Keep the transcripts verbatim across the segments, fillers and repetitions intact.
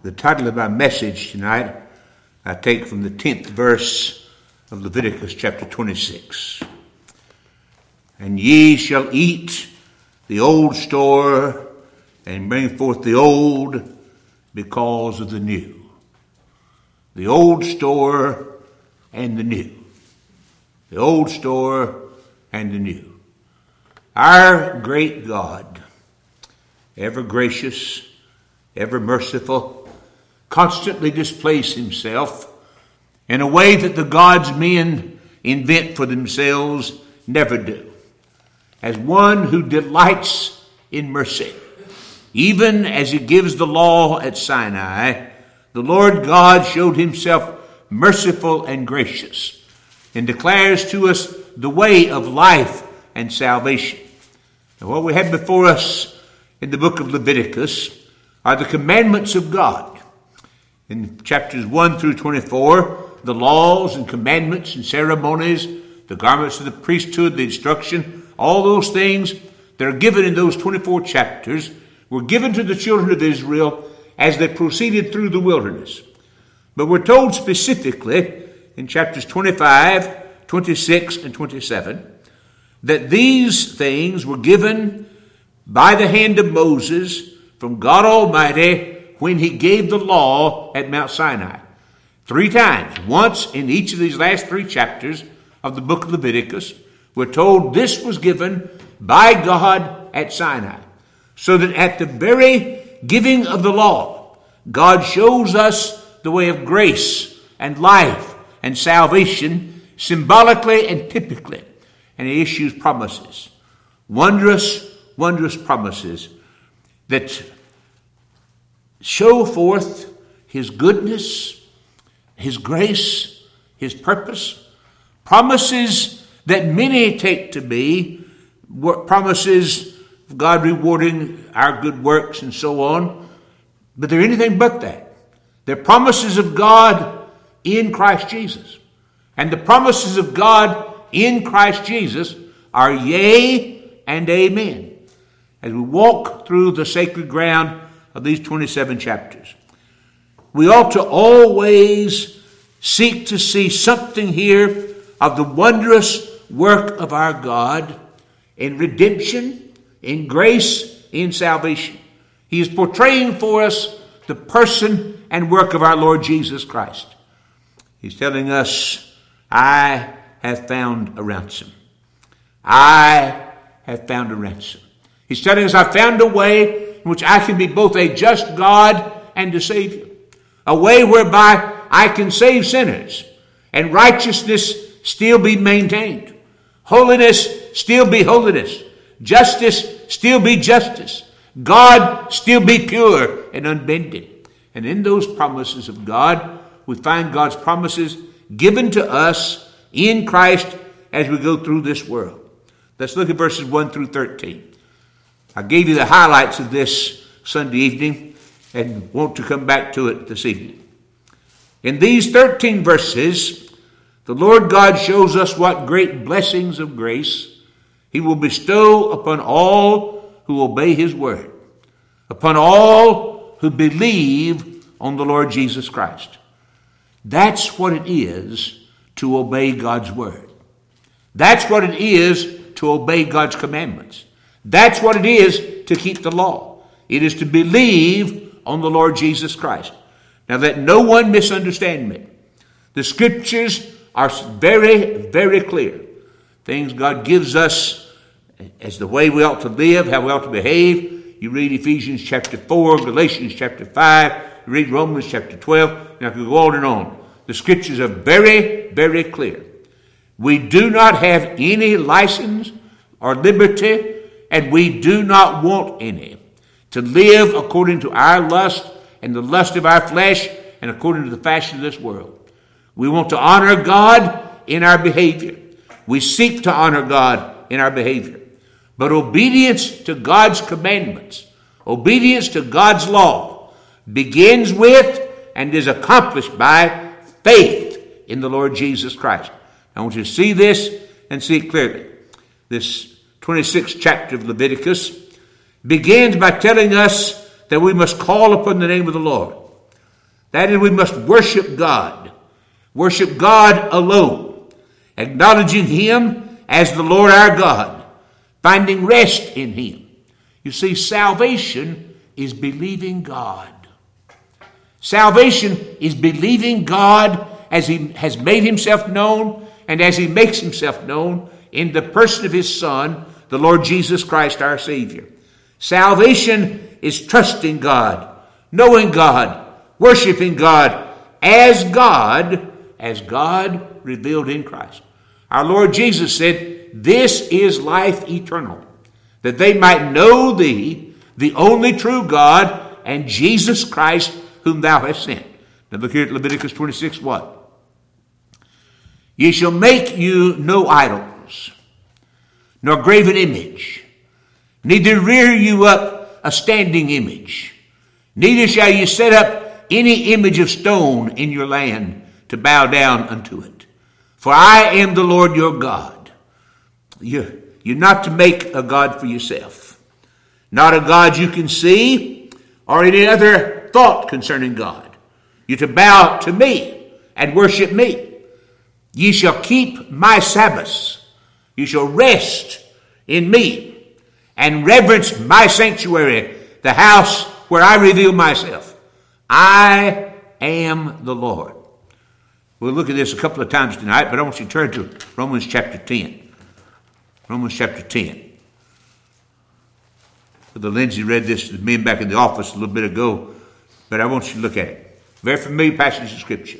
The title of my message tonight I take from the tenth verse of Leviticus chapter twenty-six. And ye shall eat the old store and bring forth the old because of the new. The old store and the new. The old store and the new. Our great God, ever gracious, ever merciful, constantly displays himself in a way that the gods men invent for themselves never do. As one who delights in mercy. Even as he gives the law at Sinai, the Lord God showed himself merciful and gracious and declares to us the way of life and salvation. And what we have before us in the book of Leviticus are the commandments of God. In chapters one through twenty-four, the laws and commandments and ceremonies, the garments of the priesthood, the instruction, all those things that are given in those twenty-four chapters were given to the children of Israel as they proceeded through the wilderness. But we're told specifically in chapters twenty-five, twenty-six, and twenty-seven that these things were given by the hand of Moses from God Almighty when he gave the law at Mount Sinai. Three times, once in each of these last three chapters of the book of Leviticus, we're told this was given by God at Sinai. So that at the very giving of the law, God shows us the way of grace and life and salvation symbolically and typically. And he issues promises. Wondrous, wondrous promises that show forth his goodness, his grace, his purpose. Promises that many take to be promises of God rewarding our good works and so on. But they're anything but that. They're promises of God in Christ Jesus. And the promises of God in Christ Jesus are yea and amen. As we walk through the sacred ground of these twenty-seven chapters, we ought to always seek to see something here of the wondrous work of our God in redemption, in grace, in salvation. He is portraying for us the person and work of our Lord Jesus Christ. He's telling us, I have found a ransom. I have found a ransom. He's telling us, I found a way in which I can be both a just God and a Savior. A way whereby I can save sinners and righteousness still be maintained. Holiness still be holiness. Justice still be justice. God still be pure and unbending. And in those promises of God, we find God's promises given to us in Christ as we go through this world. Let's look at verses one through thirteen. I gave you the highlights of this Sunday evening and want to come back to it this evening. In these thirteen verses, the Lord God shows us what great blessings of grace he will bestow upon all who obey his word, upon all who believe on the Lord Jesus Christ. That's what it is to obey God's word. That's what it is to obey God's commandments. That's what it is to keep the law. It is to believe on the Lord Jesus Christ. Now let no one misunderstand me. The scriptures are very, very clear. Things God gives us as the way we ought to live, how we ought to behave. You read Ephesians chapter four, Galatians chapter five, you read Romans chapter twelve, and I could go on and on. The scriptures are very, very clear. We do not have any license or liberty, and we do not want any, to live according to our lust and the lust of our flesh and according to the fashion of this world. We want to honor God in our behavior. We seek to honor God in our behavior. But obedience to God's commandments, obedience to God's law, begins with and is accomplished by faith in the Lord Jesus Christ. I want you to see this and see it clearly. This twenty-sixth chapter of Leviticus begins by telling us that we must call upon the name of the Lord. That is, we must worship God. Worship God alone, acknowledging Him as the Lord our God, finding rest in Him. You see, salvation is believing God. Salvation is believing God as He has made Himself known and as He makes Himself known in the person of His Son, the Lord Jesus Christ, our Savior. Salvation is trusting God, knowing God, worshiping God as God, as God revealed in Christ. Our Lord Jesus said, "This is life eternal, that they might know Thee, the only true God, and Jesus Christ, whom Thou hast sent." Now look here at Leviticus twenty-six, what? "Ye shall make you no idols, nor graven image, neither rear you up a standing image, neither shall ye set up any image of stone in your land to bow down unto it. For I am the Lord your God." You're, you're not to make a God for yourself. Not a God you can see or any other thought concerning God. You're to bow to me and worship me. Ye shall keep my Sabbaths. You shall rest in me and reverence my sanctuary, the house where I reveal myself. I am the Lord. We'll look at this a couple of times tonight, but I want you to turn to Romans chapter ten. Romans chapter ten. Brother Lindsay read this to the men back in the office a little bit ago, but I want you to look at it. Very familiar passage of Scripture.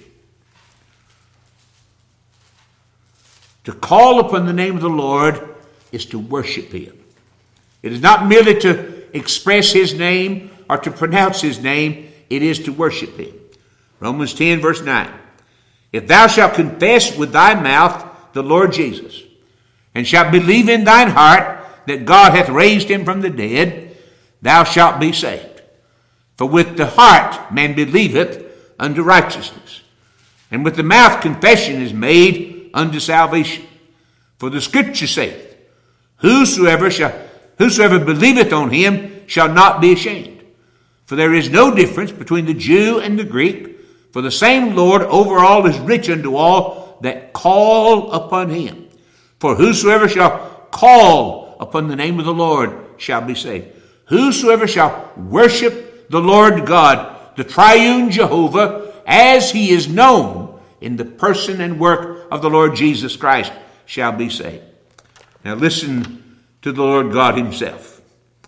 To call upon the name of the Lord is to worship Him. It is not merely to express His name or to pronounce His name. It is to worship Him. Romans ten, verse nine. "If thou shalt confess with thy mouth the Lord Jesus, and shalt believe in thine heart that God hath raised Him from the dead, thou shalt be saved. For with the heart man believeth unto righteousness, and with the mouth confession is made unto salvation. For the Scripture saith, Whosoever shall, whosoever believeth on Him shall not be ashamed. For there is no difference between the Jew and the Greek, for the same Lord over all is rich unto all that call upon Him. For whosoever shall call upon the name of the Lord shall be saved." Whosoever shall worship the Lord God, the triune Jehovah, as He is known in the person and work of the Lord Jesus Christ, shall be saved. Now listen to the Lord God Himself.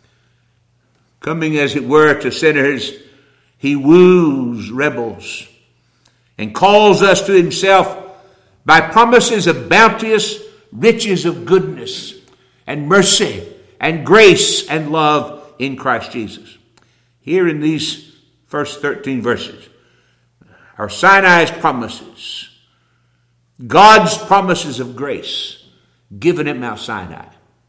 Coming, as it were, to sinners, He woos rebels and calls us to Himself by promises of bounteous riches of goodness and mercy and grace and love in Christ Jesus. Here in these first thirteen verses are Sinai's promises, God's promises of grace given at Mount Sinai.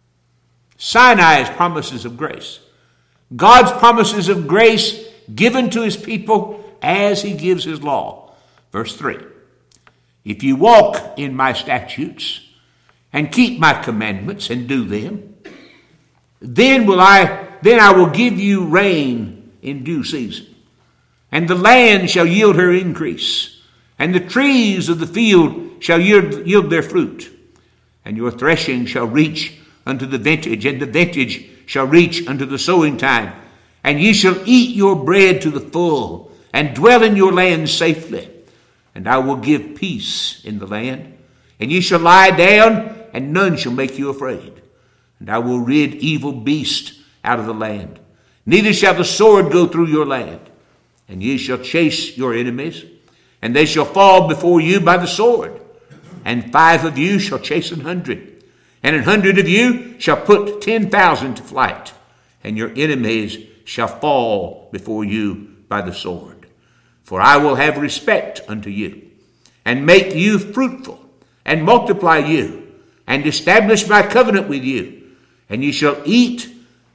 Sinai's promises of grace, God's promises of grace given to His people as He gives His law. Verse three, "If you walk in my statutes and keep my commandments and do them, then will I then I will give you rain in due season, and the land shall yield her increase, and the trees of the field shall yield, yield their fruit, and your threshing shall reach unto the vintage, and the vintage shall reach unto the sowing time, and ye shall eat your bread to the full, and dwell in your land safely. And I will give peace in the land, and ye shall lie down, and none shall make you afraid. And I will rid evil beasts out of the land. Neither shall the sword go through your land. And ye shall chase your enemies, and they shall fall before you by the sword. And five of you shall chase an hundred, and an hundred of you shall put ten thousand to flight. And your enemies shall fall before you by the sword. For I will have respect unto you, and make you fruitful, and multiply you, and establish my covenant with you. And ye shall eat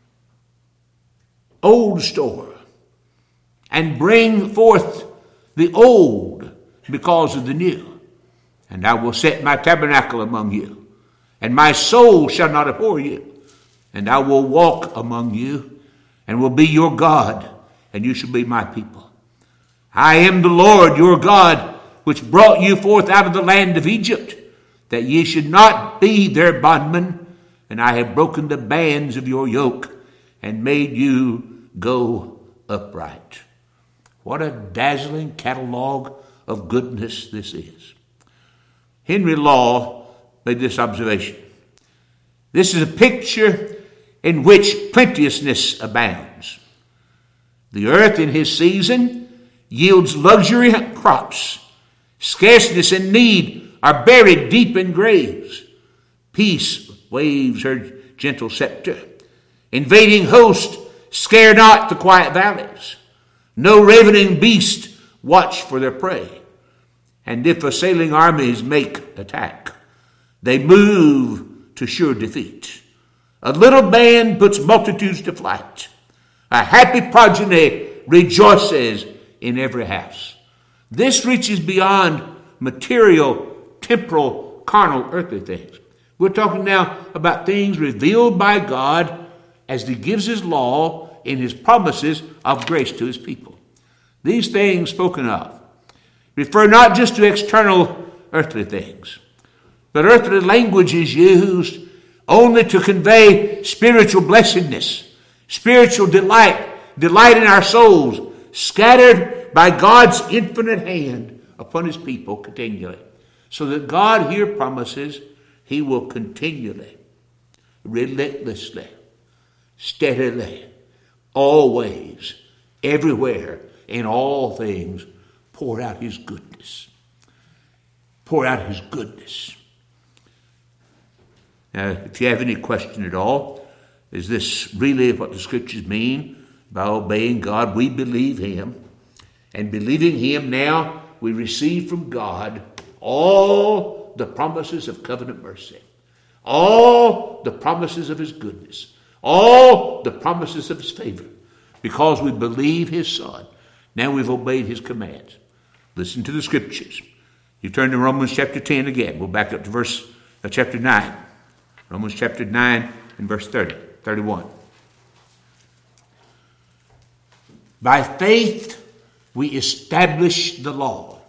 old store, and bring forth the old because of the new. And I will set my tabernacle among you, and my soul shall not abhor you. And I will walk among you, and will be your God, and you shall be my people. I am the Lord your God, which brought you forth out of the land of Egypt, that ye should not be their bondmen, and I have broken the bands of your yoke, and made you go upright. What a dazzling catalog of goodness this is. Henry Law made this observation. This is a picture in which plenteousness abounds. The earth in his season yields luxuriant crops. Scarceness and need are buried deep in graves. Peace waves her gentle scepter. Invading host scare not the quiet valleys. No ravening beast watch for their prey. And if assailing armies make attack, they move to sure defeat. A little band puts multitudes to flight. A happy progeny rejoices in every house. This reaches beyond material, temporal, carnal, earthly things. We're talking now about things revealed by God as he gives his law in his promises of grace to his people. These things spoken of refer not just to external earthly things, but earthly language is used only to convey spiritual blessedness, spiritual delight, delight in our souls, scattered by God's infinite hand upon his people continually. So that God here promises he will continually, relentlessly, steadily, always, everywhere, in all things, pour out his goodness. Pour out his goodness. Now, if you have any question at all, is this really what the scriptures mean by obeying God? We believe him. And believing him now, we receive from God all the promises of covenant mercy, all the promises of his goodness, all the promises of his favor, because we believe his Son. Now we've obeyed his commands. Listen to the scriptures. You turn to Romans chapter ten again. We'll back up to verse uh, chapter nine. Romans chapter nine and verse thirty, thirty-one. By faith we establish the law.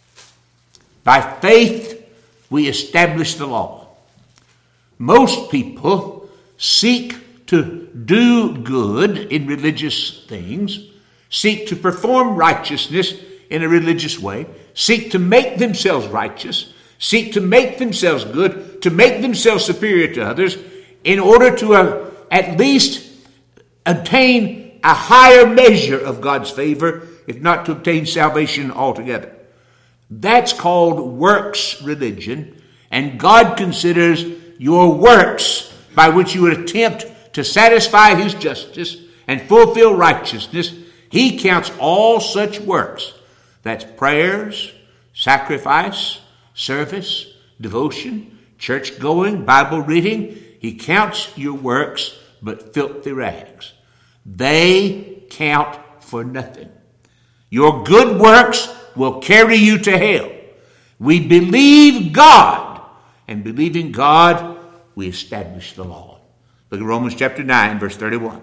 By faith we establish the law. Most people seek to do good in religious things, seek to perform righteousness in a religious way, seek to make themselves righteous, seek to make themselves good, to make themselves superior to others, in order to uh, at least obtain a higher measure of God's favor, if not to obtain salvation altogether. That's called works religion, and God considers your works by which you would attempt to satisfy his justice and fulfill righteousness. He counts all such works. That's prayers, sacrifice, service, devotion, church going, Bible reading. He counts your works, but filthy rags. They count for nothing. Your good works will carry you to hell. We believe God, and believing God, we establish the law. Look at Romans chapter nine, verse thirty-one.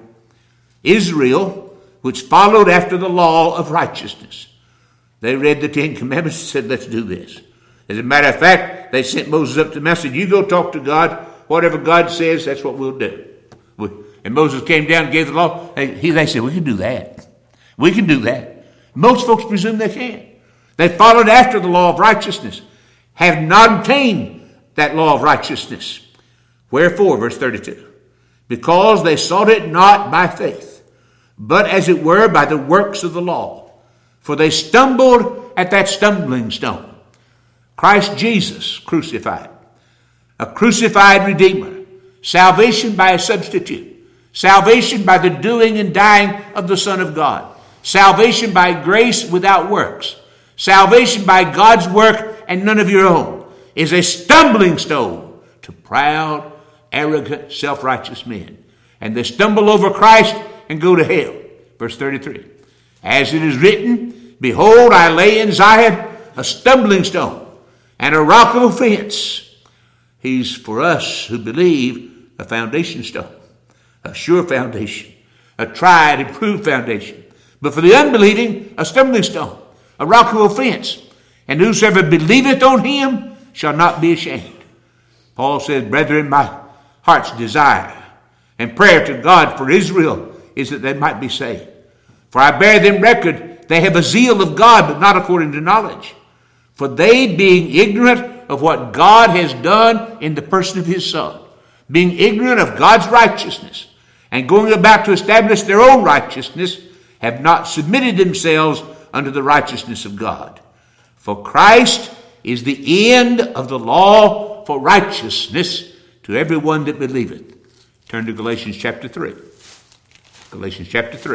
Israel, which followed after the law of righteousness. They read the Ten Commandments and said, let's do this. As a matter of fact, they sent Moses up to the mountain, you go talk to God. Whatever God says, that's what we'll do. And Moses came down and gave the law. They, they said, we can do that. We can do that. Most folks presume they can. They followed after the law of righteousness, have not obtained that law of righteousness. Wherefore, verse thirty-two, because they sought it not by faith, but as it were by the works of the law. For they stumbled at that stumbling stone, Christ Jesus crucified, a crucified Redeemer, salvation by a substitute, salvation by the doing and dying of the Son of God, salvation by grace without works, salvation by God's work and none of your own, is a stumbling stone to proud, arrogant, self-righteous men. And they stumble over Christ and go to hell. Verse thirty-three. As it is written, behold, I lay in Zion a stumbling stone and a rock of offense. He's for us who believe a foundation stone, a sure foundation, a tried and proved foundation. But for the unbelieving, a stumbling stone a rock of offense. And whosoever believeth on him shall not be ashamed. Paul says, brethren, my heart's desire and prayer to God for Israel is that they might be saved. For I bear them record, they have a zeal of God, but not according to knowledge. For they, being ignorant of what God has done in the person of his Son, being ignorant of God's righteousness, and going about to establish their own righteousness, have not submitted themselves unto the righteousness of God. For Christ is the end of the law for righteousness to everyone that believeth. Turn to Galatians chapter three. Galatians chapter three.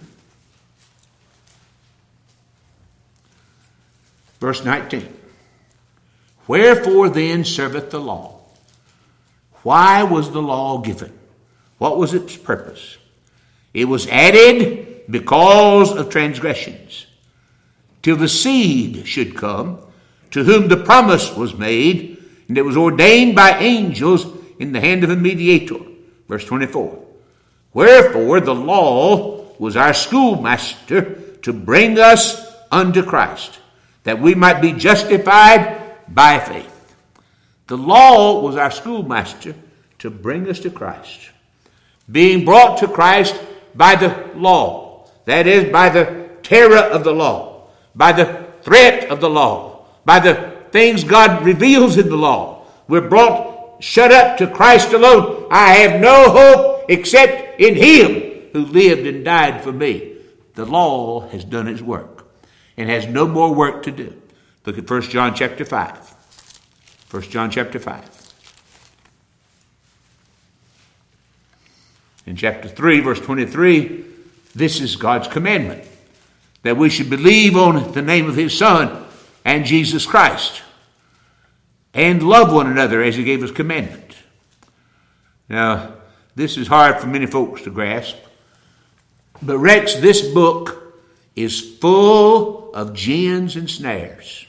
Verse nineteen. Wherefore then serveth the law? Why was the law given? What was its purpose? It was added because of transgressions, till the seed should come, to whom the promise was made, and it was ordained by angels in the hand of a mediator. Verse twenty-four. Wherefore the law was our schoolmaster to bring us unto Christ, that we might be justified by faith. The law was our schoolmaster to bring us to Christ. Being brought to Christ by the law, that is, by the terror of the law, by the threat of the law, by the things God reveals in the law. We're brought shut up to Christ alone. I have no hope except in him who lived and died for me. The law has done its work and has no more work to do. Look at First John chapter five. First John chapter five. In chapter three, verse twenty-three, this is God's commandment, that we should believe on the name of his Son and Jesus Christ, and love one another as he gave us commandment. Now, this is hard for many folks to grasp, but Rex, this book is full of gins and snares.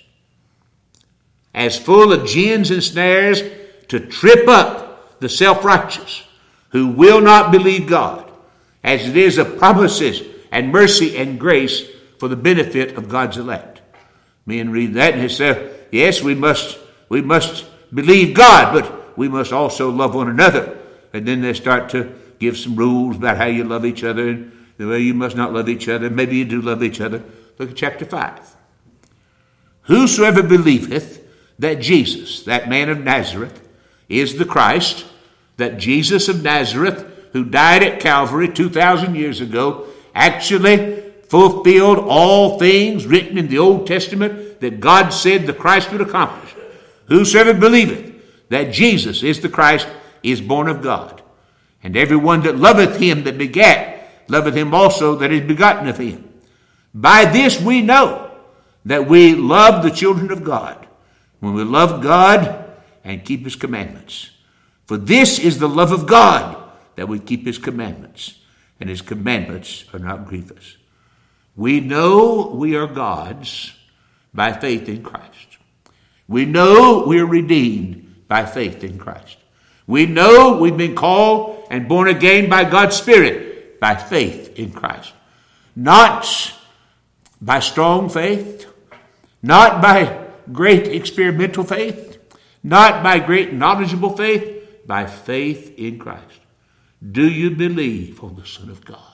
As full of gins and snares to trip up the self-righteous who will not believe God, as it is of promises and mercy and grace for the benefit of God's elect. Men read that and they say, yes, we must we must believe God, but we must also love one another. And then they start to give some rules about how you love each other and the way you must not love each other. Maybe you do love each other. Look at chapter five. Whosoever believeth that Jesus, that man of Nazareth, is the Christ, that Jesus of Nazareth, who died at Calvary two thousand years ago, actually fulfilled all things written in the Old Testament that God said the Christ would accomplish. Whosoever believeth that Jesus is the Christ is born of God. And everyone that loveth him that begat, loveth him also that is begotten of him. By this we know that we love the children of God, when we love God and keep his commandments. For this is the love of God, that we keep his commandments, and his commandments are not grievous. We know we are God's by faith in Christ. We know we are redeemed by faith in Christ. We know we've been called and born again by God's Spirit by faith in Christ. Not by strong faith, not by great experimental faith, not by great knowledgeable faith, by faith in Christ. Do you believe on the Son of God?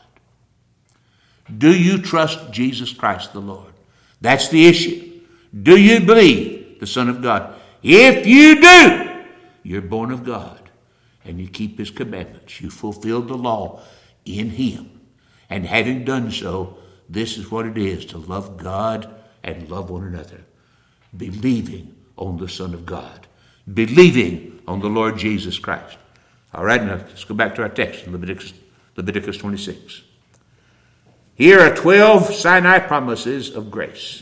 Do you trust Jesus Christ the Lord? That's the issue. Do you believe the Son of God? If you do, you're born of God and you keep his commandments. You fulfilled the law in him. And having done so, this is what it is to love God and love one another. Believing on the Son of God. Believing on the Lord Jesus Christ. All right, now let's go back to our text in Leviticus, Leviticus twenty-six. Here are twelve Sinai promises of grace.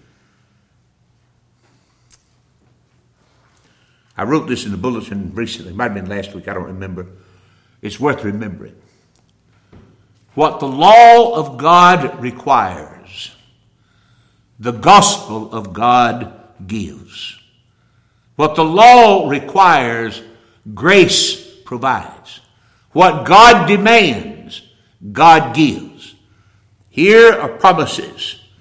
I wrote this in the bulletin recently. It might have been last week. I don't remember. It's worth remembering. What the law of God requires, the gospel of God gives. What the law requires, grace provides. What God demands, God gives. Here are promises,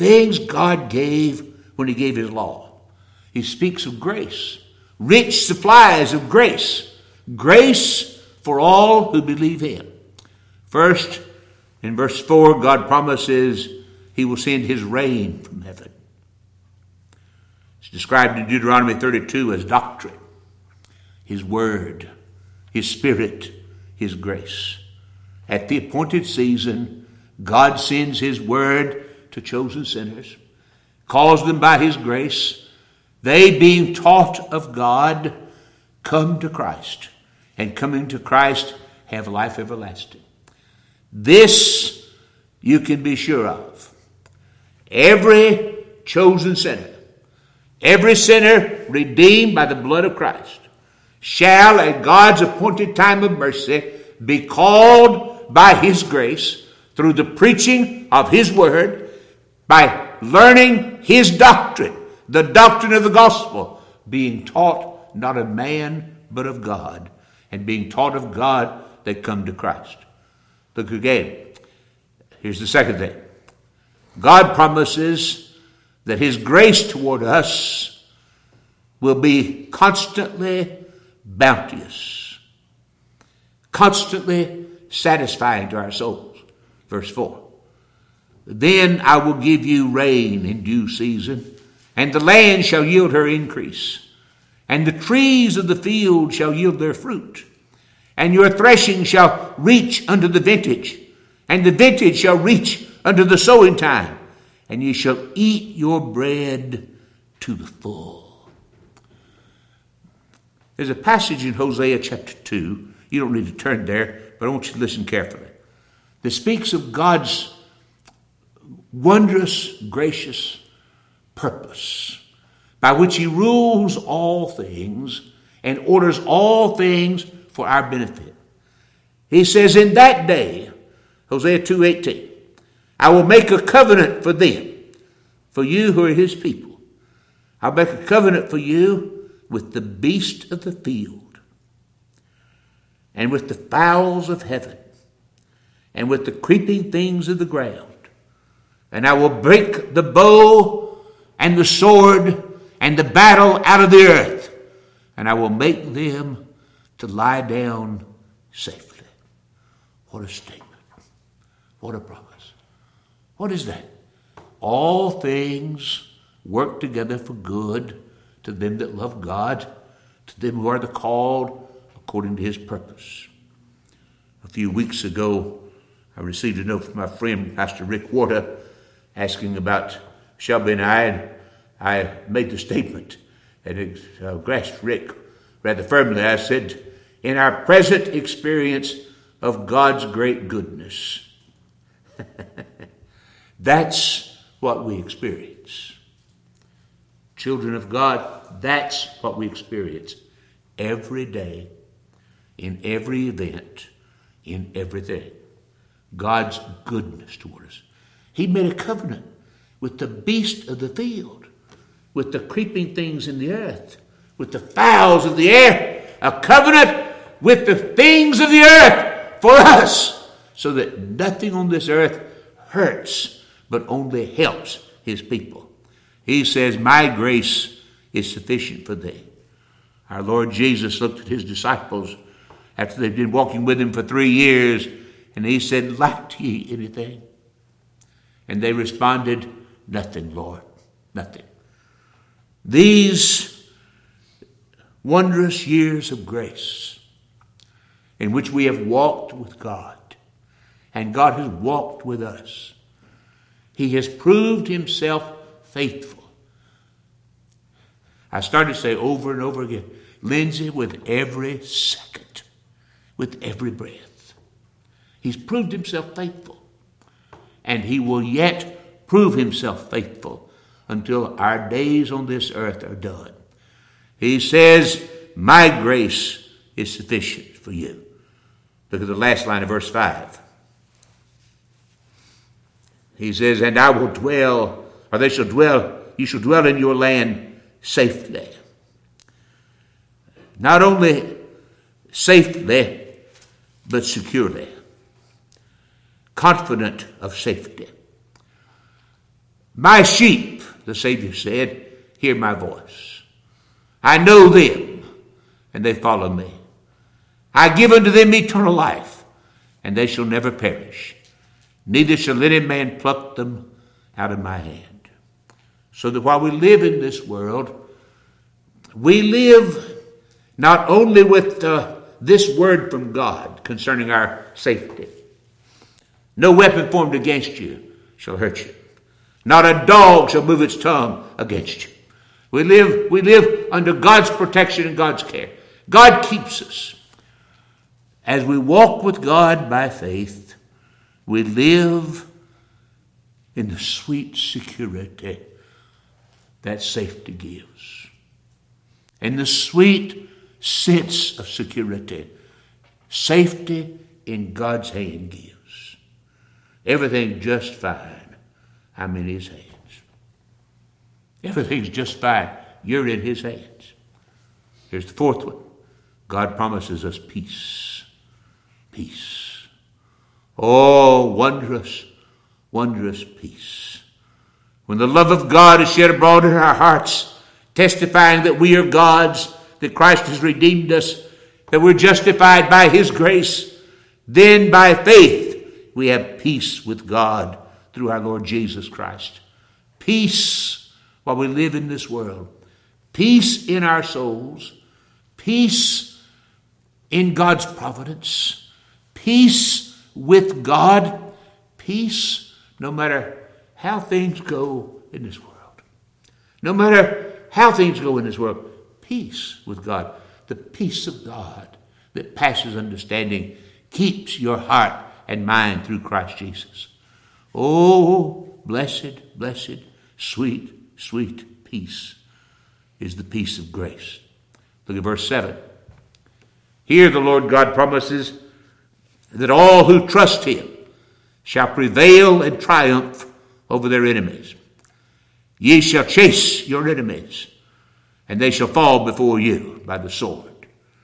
things God gave when he gave his law. He speaks of grace, rich supplies of grace, grace for all who believe him. First, in verse four, God promises he will send his rain from heaven. It's described in Deuteronomy thirty-two as doctrine, his word, his spirit, his grace. At the appointed season, God sends his word to chosen sinners, calls them by his grace. They, being taught of God, come to Christ, and coming to Christ have life everlasting. This you can be sure of. Every chosen sinner, every sinner redeemed by the blood of Christ, shall at God's appointed time of mercy be called by his grace through the preaching of his word, by learning his doctrine, the doctrine of the gospel, being taught not of man but of God, and being taught of God, they come to Christ. Look again. Here's the second thing. God promises that his grace toward us will be constantly bounteous, constantly satisfying to our souls. Verse four. Then I will give you rain in due season, and the land shall yield her increase, and the trees of the field shall yield their fruit, and your threshing shall reach unto the vintage, and the vintage shall reach unto the sowing time, and ye shall eat your bread to the full. There's a passage in Hosea chapter two. You don't need to turn there, but I want you to listen carefully. That speaks of God's wondrous, gracious purpose by which he rules all things and orders all things for our benefit. He says, in that day, Hosea two eighteen, I will make a covenant for them, for you who are his people. I'll make a covenant for you with the beast of the field, and with the fowls of heaven, and with the creeping things of the ground. And I will break the bow and the sword and the battle out of the earth, and I will make them to lie down safely. What a statement. What a promise. What is that? All things work together for good to them that love God, to them who are the called according to his purpose. A few weeks ago, I received a note from my friend, Pastor Rick Warder, asking about Shelby and I, and I made the statement, and it uh, grasped Rick rather firmly. I said, in our present experience of God's great goodness, that's what we experience. Children of God, that's what we experience every day, in every event, in everything. God's goodness toward us. He made a covenant with the beast of the field, with the creeping things in the earth, with the fowls of the air, a covenant with the things of the earth for us, so that nothing on this earth hurts, but only helps his people. He says, my grace is sufficient for thee. Our Lord Jesus looked at his disciples after they'd been walking with him for three years, and he said, lack ye anything? And they responded, nothing, Lord, nothing. These wondrous years of grace in which we have walked with God, and God has walked with us. He has proved himself faithful. I started to say over and over again, Lindsay, with every second, with every breath, he's proved himself faithful. And he will yet prove himself faithful until our days on this earth are done. He says, my grace is sufficient for you. Look at the last line of verse five. He says, and I will dwell, or they shall dwell, you shall dwell in your land safely. Not only safely, but securely. Confident of safety. My sheep, the Savior said, hear my voice. I know them, and they follow me. I give unto them eternal life, and they shall never perish. Neither shall any man pluck them out of my hand. So that while we live in this world, we live not only with uh, this word from God concerning our safety. No weapon formed against you shall hurt you. Not a dog shall move its tongue against you. We live, we live under God's protection and God's care. God keeps us. As we walk with God by faith, we live in the sweet security that safety gives. And the sweet sense of security, safety in God's hand gives. Everything just fine. I'm in his hands. Everything's just fine. You're in his hands. Here's the fourth one. God promises us peace. Peace. Oh, wondrous, wondrous peace. When the love of God is shed abroad in our hearts, testifying that we are God's, that Christ has redeemed us, that we're justified by his grace, then by faith we have peace with God through our Lord Jesus Christ. Peace while we live in this world. Peace in our souls. Peace in God's providence. Peace with God. Peace no matter how things go in this world. No matter how things go in this world. Peace with God. The peace of God that passes understanding keeps your heart and mind through Christ Jesus. Oh, blessed, blessed, sweet, sweet peace is the peace of grace. Look at verse seven. Here the Lord God promises that all who trust him shall prevail and triumph over their enemies. Ye shall chase your enemies, and they shall fall before you by the sword.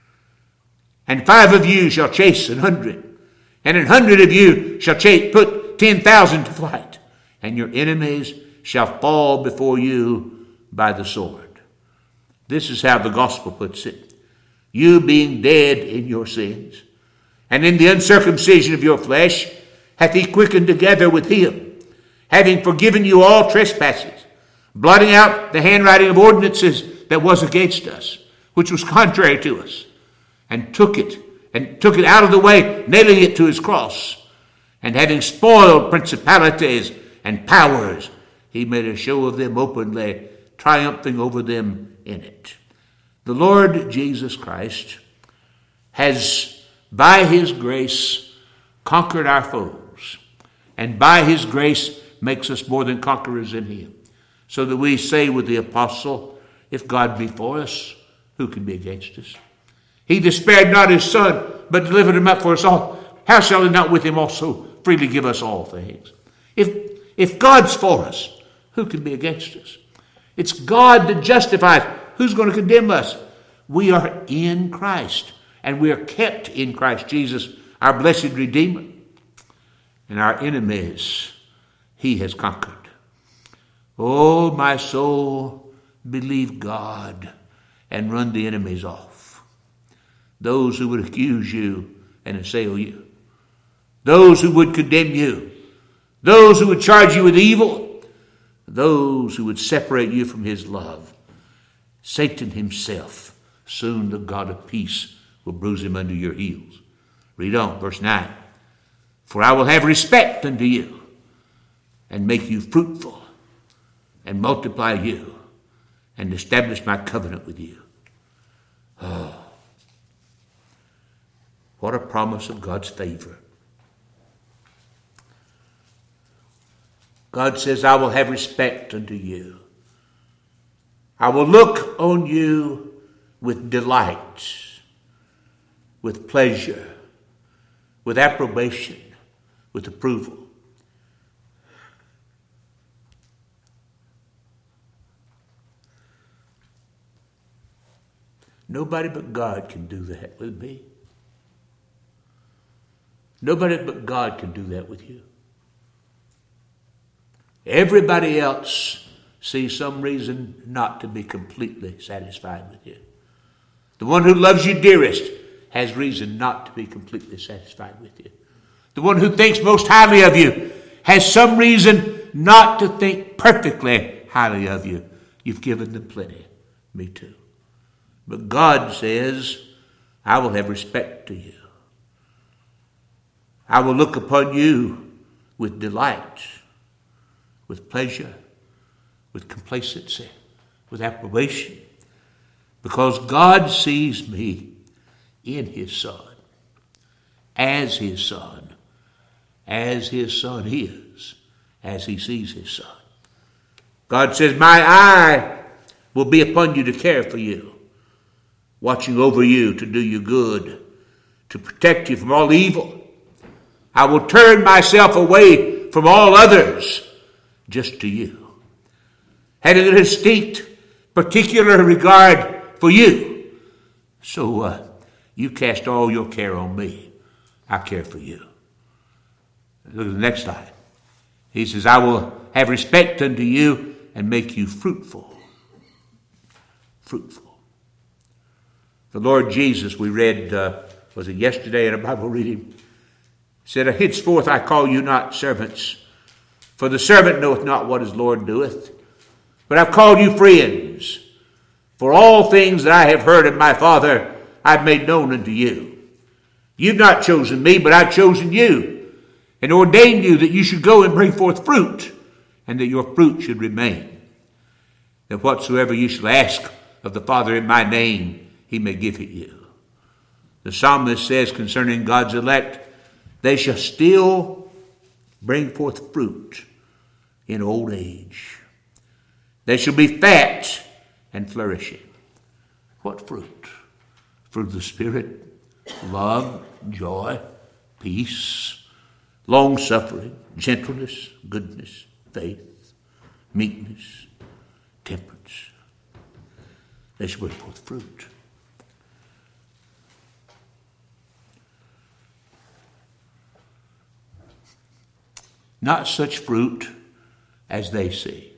And five of you shall chase an hundred, and an hundred of you shall chase, put ten thousand to flight, and your enemies shall fall before you by the sword. This is how the gospel puts it. You being dead in your sins, and in the uncircumcision of your flesh, hath he quickened together with him, having forgiven you all trespasses, blotting out the handwriting of ordinances that was against us, which was contrary to us, and took it, and took it out of the way, nailing it to his cross. And having spoiled principalities and powers, he made a show of them openly, triumphing over them in it. The Lord Jesus Christ has, by his grace, conquered our foes, and by his grace makes us more than conquerors in him. So that we say with the apostle, if God be for us, who can be against us? He that spared not his son, but delivered him up for us all, how shall he not with him also freely give us all things? If, if God's for us, who can be against us? It's God that justifies. Who's going to condemn us? We are in Christ, and we are kept in Christ Jesus, our blessed Redeemer. And our enemies he has conquered. Oh, my soul, believe God and run the enemies off. Those who would accuse you and assail you. Those who would condemn you. Those who would charge you with evil. Those who would separate you from his love. Satan himself, soon the God of peace, will bruise him under your heels. Read on, verse nine. For I will have respect unto you, and make you fruitful, and multiply you, and establish my covenant with you. Oh, what a promise of God's favor. God says, I will have respect unto you. I will look on you with delight, with pleasure, with approbation, with approval. Nobody but God can do that with me. Nobody but God can do that with you. Everybody else sees some reason not to be completely satisfied with you. The one who loves you dearest has reason not to be completely satisfied with you. The one who thinks most highly of you has some reason not to think perfectly highly of you. You've given them plenty. Me too. But God says, I will have respect to you. I will look upon you with delight, with pleasure, with complacency, with approbation, because God sees me in his Son, as his Son, as his Son is, as he sees his Son. God says, my eye will be upon you to care for you, watching over you to do you good, to protect you from all evil. I will turn myself away from all others just to you, having a distinct, particular regard for you. So uh, you cast all your care on me. I care for you. Look at the next slide. He says, I will have respect unto you and make you fruitful. Fruitful. The Lord Jesus, we read, uh, was it yesterday in a Bible reading, said, henceforth I call you not servants, for the servant knoweth not what his Lord doeth, but I've called you friends, for all things that I have heard of my Father I've made known unto you. You've not chosen me, but I've chosen you, and ordained you that you should go and bring forth fruit, and that your fruit should remain. That whatsoever you shall ask of the Father in my name, he may give it you. The psalmist says concerning God's elect, they shall still bring forth fruit in old age. They shall be fat and flourishing. What fruit? Fruit of the Spirit, love, joy, peace, long-suffering, gentleness, goodness, faith, meekness, temperance. They shall bring forth fruit. Not such fruit as they see.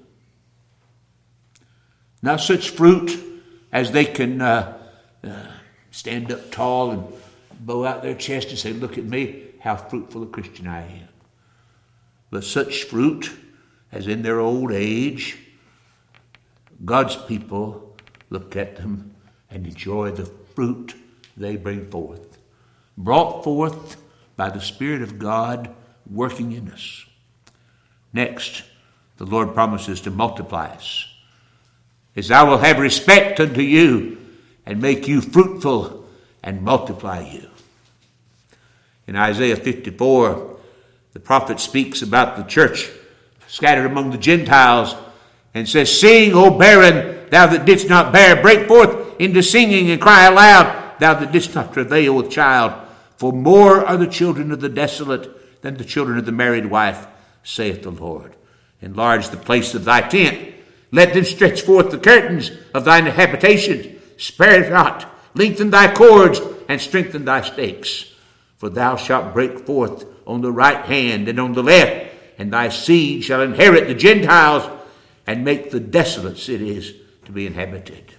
Not such fruit as they can uh, uh, stand up tall and bow out their chest and say, look at me, how fruitful a Christian I am. But such fruit as in their old age, God's people look at them and enjoy the fruit they bring forth, brought forth by the Spirit of God working in us. Next, the Lord promises to multiply us. He says, I will have respect unto you and make you fruitful and multiply you. In Isaiah fifty-four, the prophet speaks about the church scattered among the Gentiles and says, sing, O barren, thou that didst not bear, break forth into singing and cry aloud, thou that didst not travail with child. For more are the children of the desolate than the children of the married wife, saith the Lord. Enlarge the place of thy tent. Let them stretch forth the curtains of thine habitations. Spare it not. Lengthen thy cords and strengthen thy stakes. For thou shalt break forth on the right hand and on the left, and thy seed shall inherit the Gentiles and make the desolate cities to be inhabited.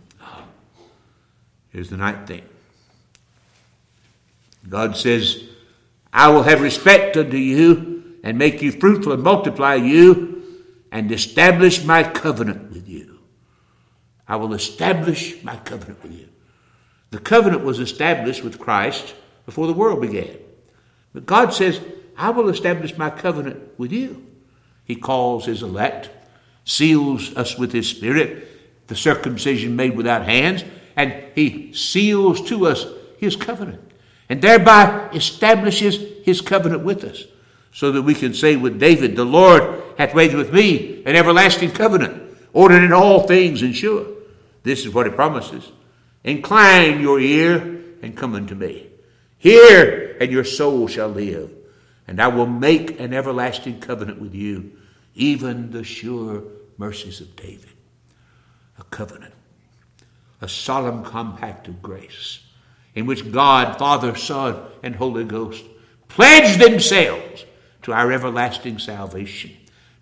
Here's the ninth thing. God says, I will have respect unto you and make you fruitful and multiply you and establish my covenant with you. I will establish my covenant with you. The covenant was established with Christ before the world began. But God says, I will establish my covenant with you. He calls his elect, seals us with his Spirit, the circumcision made without hands, and he seals to us his covenant, and thereby establishes his covenant with us, so that we can say with David, the Lord hath made with me an everlasting covenant, ordered in all things and sure. This is what it promises. Incline your ear and come unto me. Hear, and your soul shall live. And I will make an everlasting covenant with you, even the sure mercies of David. A covenant, a solemn compact of grace, in which God, Father, Son, and Holy Ghost pledge themselves to our everlasting salvation,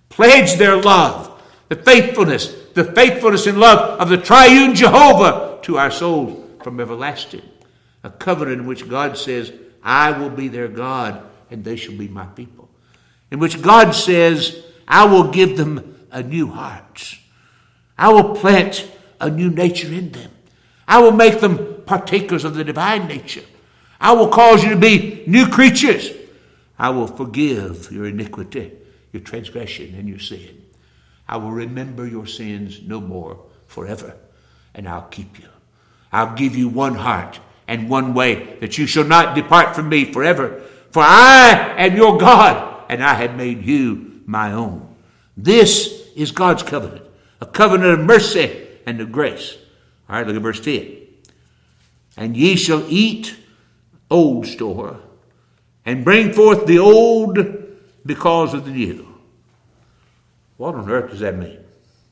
pledge their love, the faithfulness, the faithfulness and love of the triune Jehovah to our souls from everlasting. A covenant in which God says, I will be their God and they shall be my people. In which God says, I will give them a new heart. I will plant a new nature in them. I will make them partakers of the divine nature. I will cause you to be new creatures. I will forgive your iniquity, your transgression, and your sin. I will remember your sins no more forever, and I'll keep you. I'll give you one heart and one way, that you shall not depart from me forever. For I am your God, and I have made you my own. This is God's covenant, a covenant of mercy and of grace. All right, look at verse ten. And ye shall eat old store, and bring forth the old because of the new. What on earth does that mean?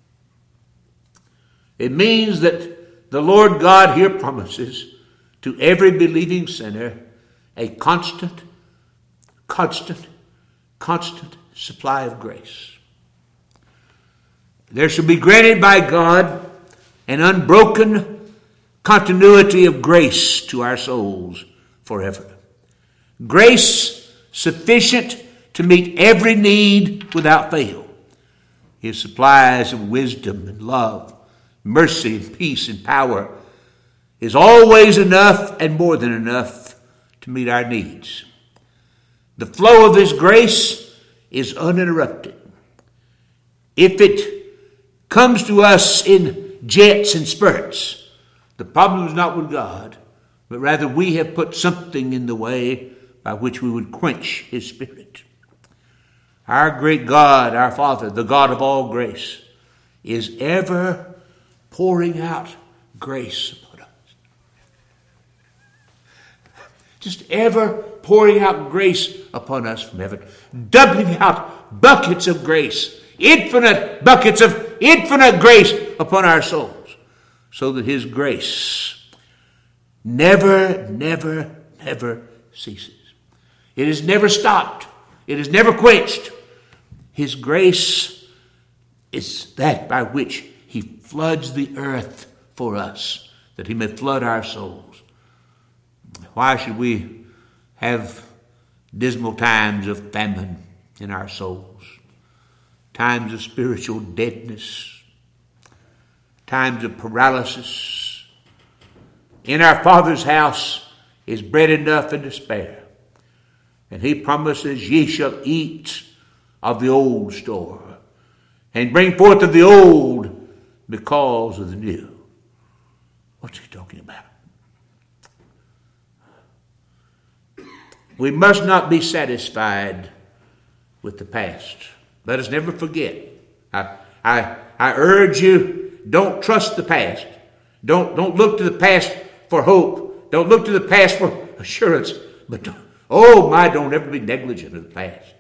It means that the Lord God here promises to every believing sinner a constant, constant, constant supply of grace. There shall be granted by God an unbroken continuity of grace to our souls forever. Grace sufficient to meet every need without fail. His supplies of wisdom and love, mercy and peace and power is always enough and more than enough to meet our needs. The flow of His grace is uninterrupted. If it comes to us in jets and spurts, the problem is not with God, but rather we have put something in the way by which we would quench His Spirit. Our great God, our Father, the God of all grace, is ever pouring out grace upon us. Just ever pouring out grace upon us from heaven, doubling out buckets of grace, infinite buckets of infinite grace upon our souls, so that His grace never, never, never ceases. It is never stopped. It is never quenched. His grace is that by which He floods the earth for us, that He may flood our souls. Why should we have dismal times of famine in our souls, times of spiritual deadness, times of paralysis? In our Father's house is bread enough and to spare. And He promises, ye shall eat of the old store, and bring forth of the old because of the new. What's He talking about? We must not be satisfied with the past. Let us never forget. I, I, I urge you, don't trust the past. Don't, don't look to the past for hope. Don't look to the past for assurance. But don't, oh my, don't ever be negligent of the past.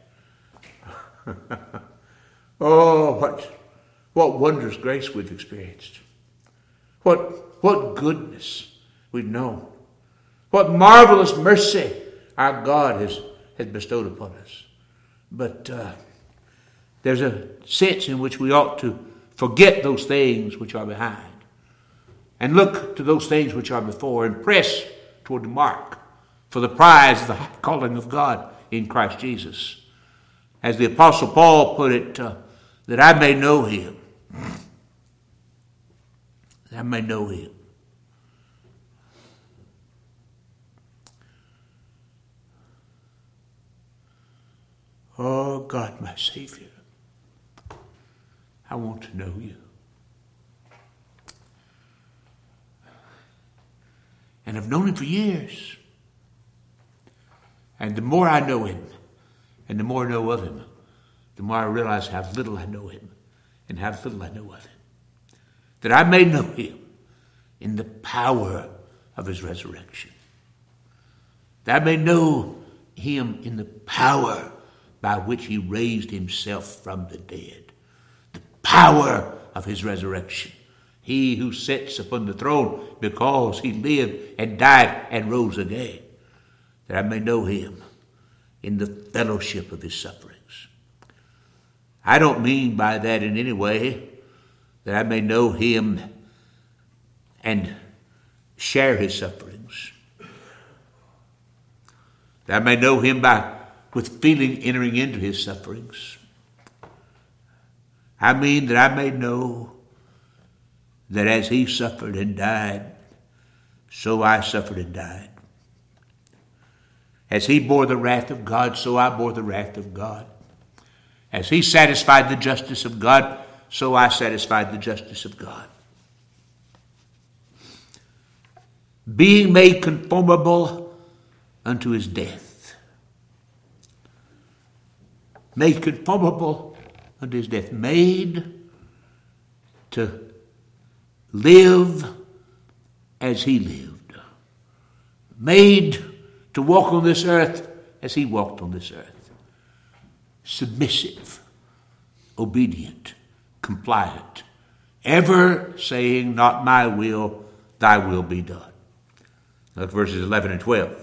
Oh, what, what wondrous grace we've experienced. What, what goodness we've known. What marvelous mercy our God has, has bestowed upon us. But uh, there's a sense in which we ought to forget those things which are behind and look to those things which are before and press toward the mark for the prize of the high calling of God in Christ Jesus. As the Apostle Paul put it, uh, that I may know Him. That I may know Him. Oh, God, my Savior, I want to know You. And I've known Him for years. And the more I know Him, and the more I know of Him, the more I realize how little I know Him, and how little I know of Him. That I may know Him in the power of His resurrection. That I may know Him in the power by which He raised Himself from the dead. The power of His resurrection. He who sits upon the throne because He lived and died and rose again. That I may know Him in the fellowship of His sufferings. I don't mean by that in any way that I may know him and share his sufferings. That I may know him by with feeling entering into his sufferings. I mean that I may know that as he suffered and died, so I suffered and died. As he bore the wrath of God, so I bore the wrath of God. As he satisfied the justice of God, so I satisfied the justice of God. Being made conformable unto his death. Made conformable unto his death. Made to live as he lived. Made to walk on this earth as he walked on this earth. Submissive, obedient, compliant, ever saying, not my will, thy will be done. Look verses eleven and twelve.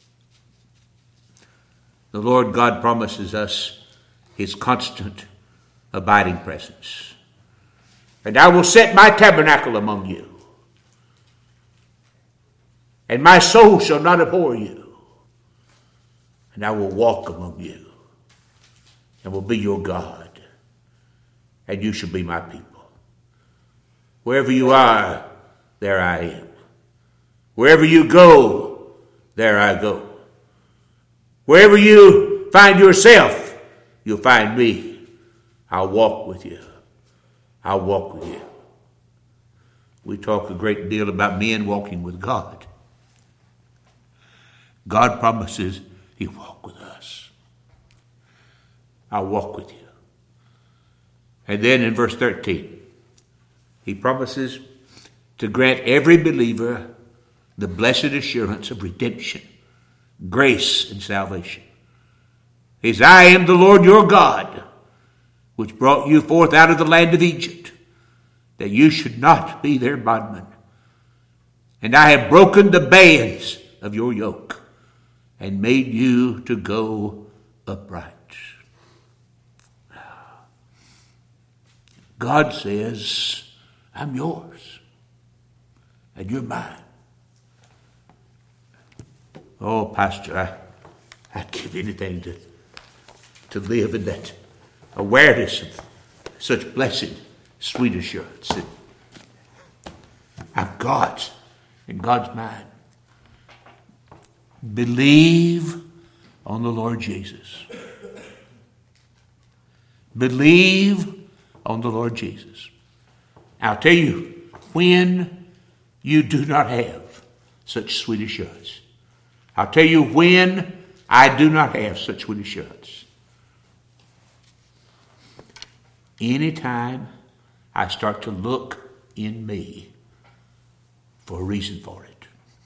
The Lord God promises us his constant abiding presence. And I will set my tabernacle among you, and my soul shall not abhor you, and I will walk among you, and will be your God, and you shall be my people. Wherever you are, there I am. Wherever you go, there I go. Wherever you find yourself, you'll find me. I'll walk with you. I'll walk with you. We talk a great deal about men walking with God. God promises he'll walk with us. I'll walk with you. And then in verse thirteen, he promises to grant every believer the blessed assurance of redemption, grace, and salvation. He says, I am the Lord your God, which brought you forth out of the land of Egypt, that you should not be their bondmen. And I have broken the bands of your yoke, and made you to go upright. God says, I'm yours, and you're mine. Oh, Pastor, I, I'd give anything to, to live in that awareness of such blessed, sweet assurance that I'm God's and God's mine. Believe on the Lord Jesus. Believe on the Lord Jesus. I'll tell you, when you do not have such sweet assurance, I'll tell you when I do not have such sweet assurance. Anytime I start to look in me for a reason for it.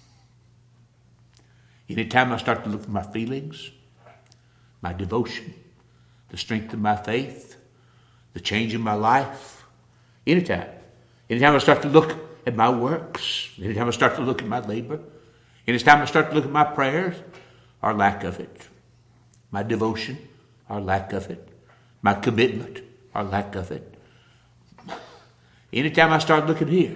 Anytime I start to look for my feelings, my devotion, the strength of my faith, the change in my life, anytime. Anytime I start to look at my works, anytime I start to look at my labor, anytime I start to look at my prayers, or lack of it, my devotion, or lack of it, my commitment, or lack of it. Anytime I start looking here,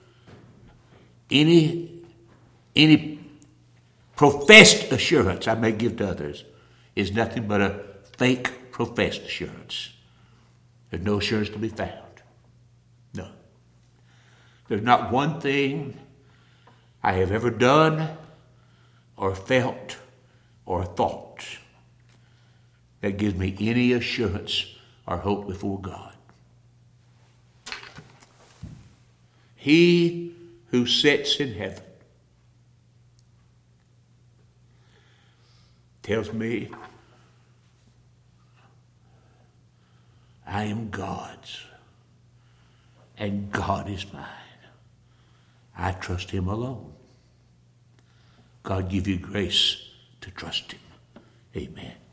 any, any professed assurance I may give to others is nothing but a fake professed assurance. There's no assurance to be found. No. There's not one thing I have ever done or felt or thought that gives me any assurance or hope before God. He who sits in heaven tells me I am God's and God is mine. I trust him alone. God give you grace to trust him. Amen.